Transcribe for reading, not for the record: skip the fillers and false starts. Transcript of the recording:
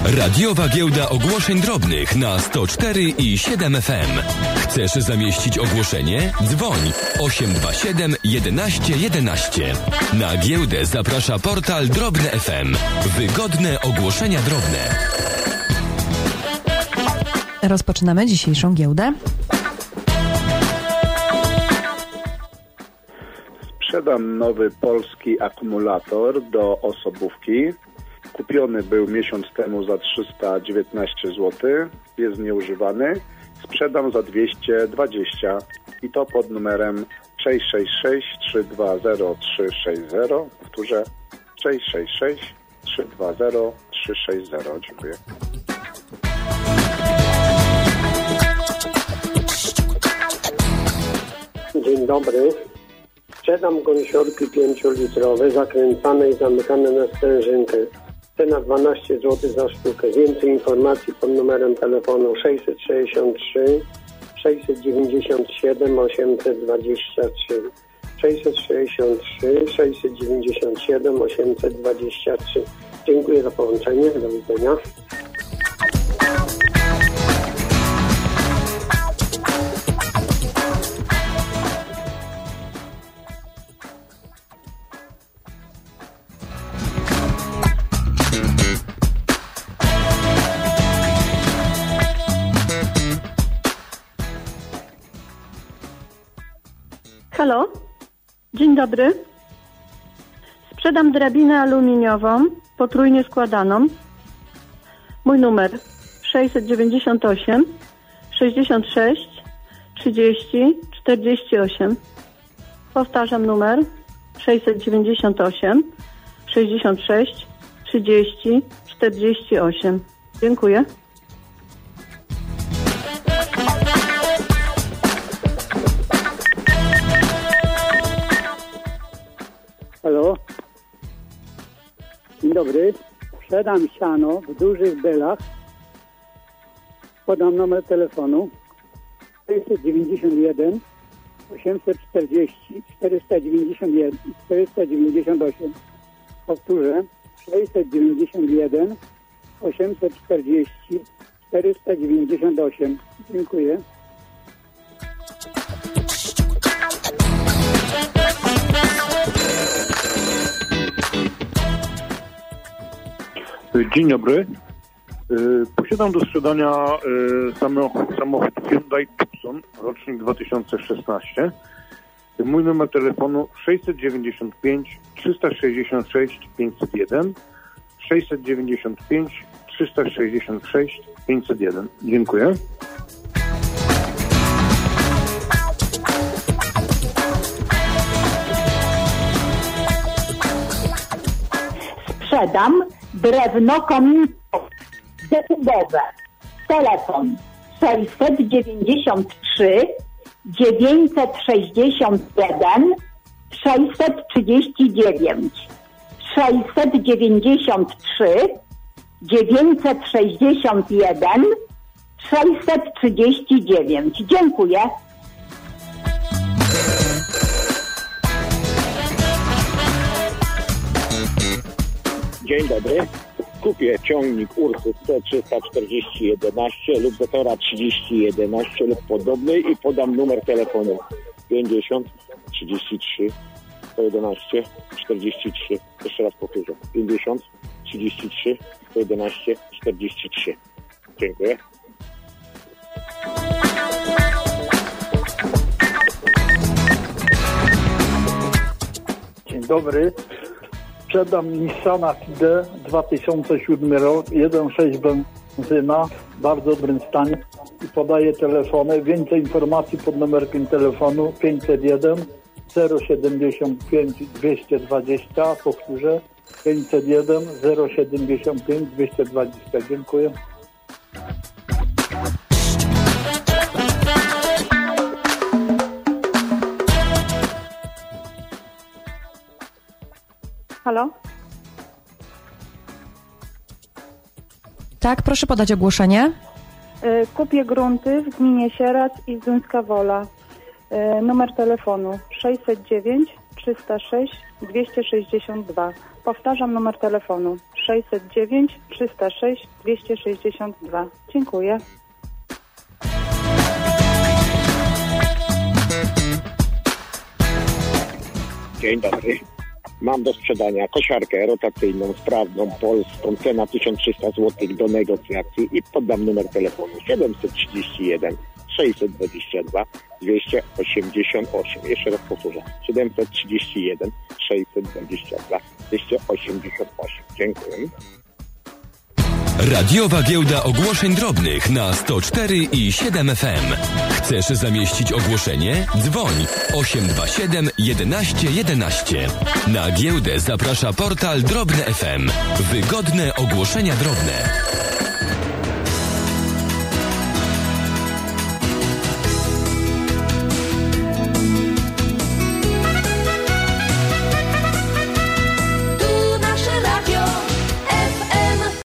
Radiowa Giełda Ogłoszeń Drobnych na 104 i 7 FM. Chcesz zamieścić ogłoszenie? Dzwoń 827 11 11. Na giełdę zaprasza portal Drobny FM. Wygodne ogłoszenia drobne. Rozpoczynamy dzisiejszą giełdę. Sprzedam nowy polski akumulator do osobówki. Kupiony był miesiąc temu za 319 zł. Jest nieużywany. Sprzedam za 220 i to pod numerem 666 320 360. Powtórzę 666 320 360. Dziękuję. Dzień dobry. Sprzedam gąsiorki 5-litrowe, zakręcane i zamykane na sprężynkę. Cena 12 zł za sztukę. Więcej informacji pod numerem telefonu 663 697 823. 663 697 823. Dziękuję za połączenie. Do widzenia. Halo, dzień dobry. Sprzedam drabinę aluminiową, potrójnie składaną. Mój numer 698 66 30 48. Powtarzam numer 698 66 30 48. Dziękuję. Halo, dzień dobry. Sprzedam siano w dużych belach. Podam numer telefonu 691 840 491 498. Powtórzę 691 840 498. Dziękuję. Dzień dobry. Posiadam do sprzedania samochód Hyundai Tucson, rocznik 2016. Mój numer telefonu 695 366 501 695 366 501. Dziękuję. Sprzedam drewno kominowe, decydowe. Telefon 693 961 639 693 961 639. Dziękuję. Dzień dobry. Kupię ciągnik Ursus C34011 lub Zetora 3011 lub podobny i podam numer telefonu 50 33 111 43. Jeszcze raz powtórzę. 50 33 111 43. Dziękuję. Dzień dobry. Sprzedam Nissana Fide 2007 rok, 1.6 benzyna, w bardzo dobrym stanie i podaję telefony. Więcej informacji pod numerkiem telefonu 501 075 220, powtórzę 501 075 220. Dziękuję. Halo? Tak, proszę podać ogłoszenie. Kupię grunty w gminie Sieradz i Zduńska Wola. Numer telefonu 609 306 262. Powtarzam numer telefonu 609 306 262. Dziękuję. Dzień dobry. Mam do sprzedania kosiarkę rotacyjną, sprawną, polską, cena 1300 zł do negocjacji i podam numer telefonu 731 622 288. Jeszcze raz powtórzę. 731 622 288. Dziękuję. Radiowa Giełda Ogłoszeń Drobnych na 104 i 7 FM. Chcesz zamieścić ogłoszenie? Dzwoń 827 11 11. Na giełdę zaprasza portal Drobne FM. Wygodne ogłoszenia drobne.